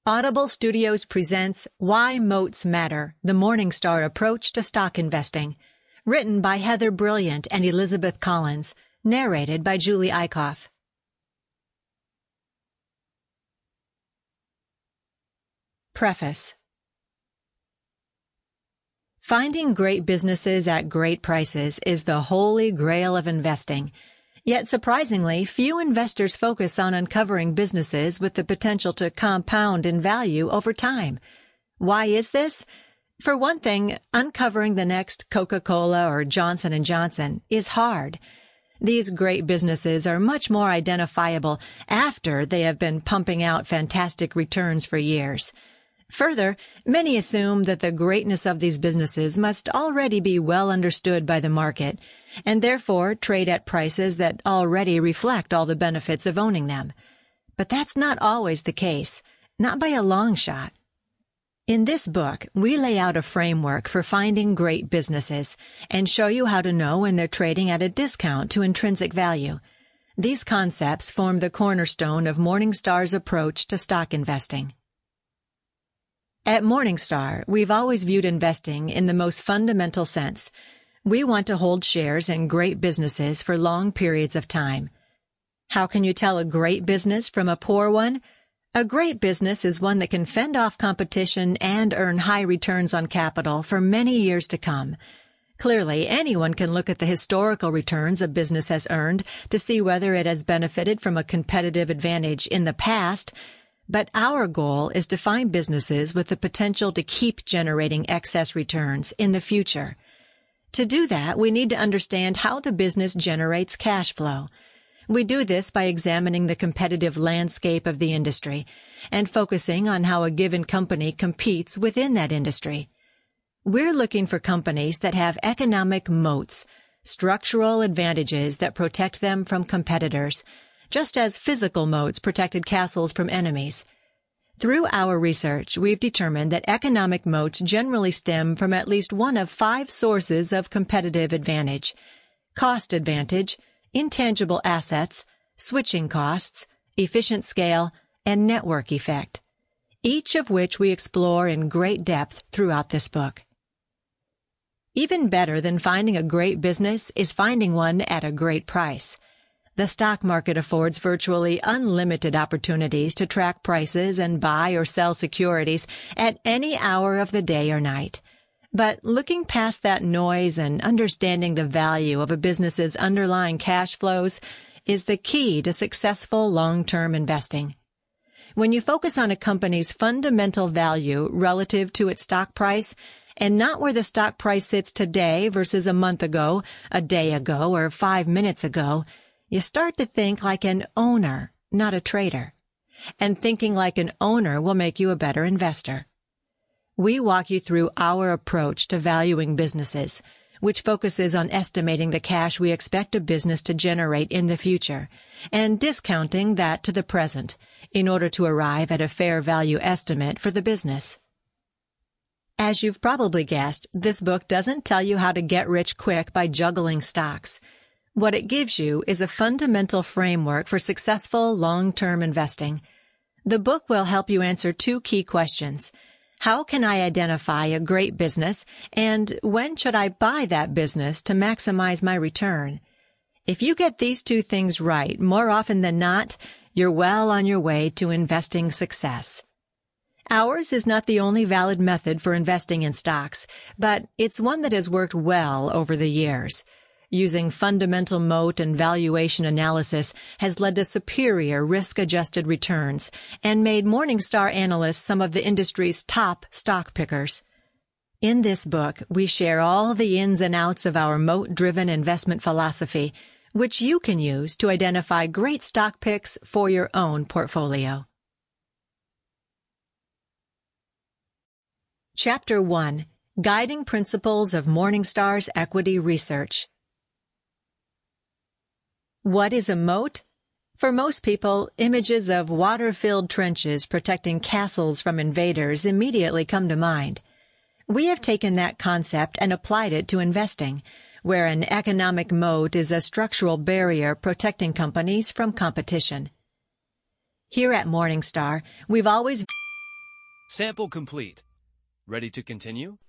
Audible Studios presents Why Moats Matter, the Morningstar Approach to Stock Investing. Written by Heather Brilliant and Elizabeth Collins. Narrated by Julie Eichhoff. Preface. Finding great businesses at great prices is the holy grail of investing. Yet surprisingly, few investors focus on uncovering businesses with the potential to compound in value over time. Why is this? For one thing, uncovering the next Coca-Cola or Johnson & Johnson is hard. These great businesses are much more identifiable after they have been pumping out fantastic returns for years. Further, many assume that the greatness of these businesses must already be well understood by the market, and therefore trade at prices that already reflect all the benefits of owning them. But that's not always the case, not by a long shot. In this book, we lay out a framework for finding great businesses and show you how to know when they're trading at a discount to intrinsic value. These concepts form the cornerstone of Morningstar's approach to stock investing. At Morningstar, we've always viewed investing in the most fundamental sense. We want to hold shares in great businesses for long periods of time. How can you tell a great business from a poor one? A great business is one that can fend off competition and earn high returns on capital for many years to come. Clearly, anyone can look at the historical returns a business has earned to see whether it has benefited from a competitive advantage in the past. But our goal is to find businesses with the potential to keep generating excess returns in the future. To do that, we need to understand how the business generates cash flow. We do this by examining the competitive landscape of the industry and focusing on how a given company competes within that industry. We're looking for companies that have economic moats, structural advantages that protect them from competitors, just as physical moats protected castles from enemies. Through our research, we've determined that economic moats generally stem from at least one of 5 sources of competitive advantage: cost advantage, intangible assets, switching costs, efficient scale, and network effect, each of which we explore in great depth throughout this book. Even better than finding a great business is finding one at a great price. The stock market affords virtually unlimited opportunities to track prices and buy or sell securities at any hour of the day or night. But looking past that noise and understanding the value of a business's underlying cash flows is the key to successful long-term investing. When you focus on a company's fundamental value relative to its stock price, and not where the stock price sits today versus a month ago, a day ago, or 5 minutes ago, you start to think like an owner, not a trader. And thinking like an owner will make you a better investor. We walk you through our approach to valuing businesses, which focuses on estimating the cash we expect a business to generate in the future, and discounting that to the present, in order to arrive at a fair value estimate for the business. As you've probably guessed, this book doesn't tell you how to get rich quick by juggling stocks. What it gives you is a fundamental framework for successful long-term investing. The book will help you answer 2 key questions. How can I identify a great business, and when should I buy that business to maximize my return? If you get these 2 things right, more often than not, you're well on your way to investing success. Ours is not the only valid method for investing in stocks, but it's one that has worked well over the years. Using fundamental moat and valuation analysis has led to superior risk-adjusted returns and made Morningstar analysts some of the industry's top stock pickers. In this book, we share all the ins and outs of our moat-driven investment philosophy, which you can use to identify great stock picks for your own portfolio. Chapter 1. Guiding Principles of Morningstar's Equity Research. What is a moat? For most people, images of water-filled trenches protecting castles from invaders immediately come to mind. We have taken that concept and applied it to investing, where an economic moat is a structural barrier protecting companies from competition. Here at Morningstar, we've always Sample complete. Ready to continue?